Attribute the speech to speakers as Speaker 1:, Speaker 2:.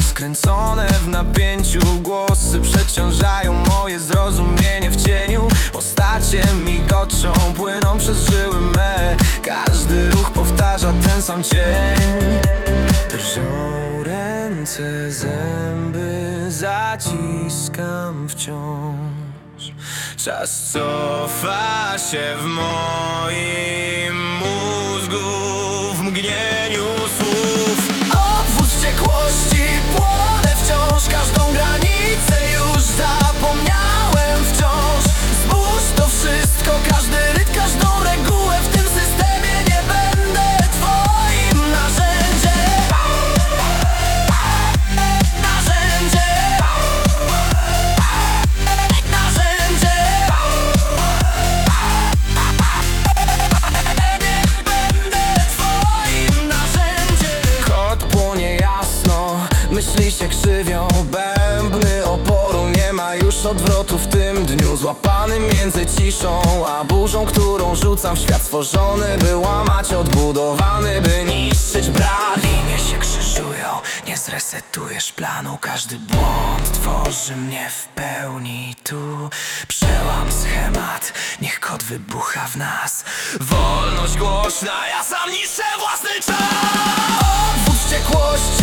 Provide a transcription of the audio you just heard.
Speaker 1: Skręcone w napięciu głosy przeciążają moje zrozumienie w cieniu. Postacie migoczą, płyną przez żyły me. Każdy ruch powtarza ten sam cień. Drżą ręce, zęby zaciskam wciąż. Czas cofa się w moim mózgu w mgnieniu słów. Obwód wściekłości, płonę wciąż. Każdą granicę już zapomniałem wciąż. Zbóż to wszystko, każdy rytm, każdą regułę. W tym systemie nie będę twoim narzędziem. Narzędzie. Narzędzie. Nie będę twoim narzędziem. Kod płonie jasno, myśli się krzywią. Bębny oporu, nie ma już odwrotu w tym dniu. Złapany między ciszą a burzą, którą rzucam w świat stworzony, by łamać, odbudowany, by niszczyć brak. Linie się krzyżują, nie zresetujesz planu. Każdy błąd tworzy mnie w pełni tu. Przełam schemat, niech kod wybucha w nas. Wolność głośna, ja sam niszczę własny czas. Obwód wściekłości,